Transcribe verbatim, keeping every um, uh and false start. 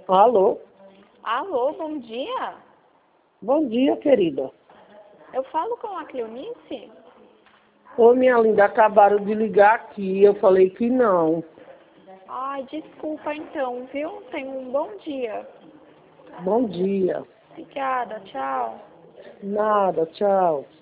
Alô? Alô, bom dia. Bom dia, querida. Eu falo com a Cleonice? Ô, minha linda, acabaram de ligar aqui. Eu falei que não. Ai, desculpa então, viu? Tenha um bom dia. Bom dia. Obrigada, tchau. Nada, tchau.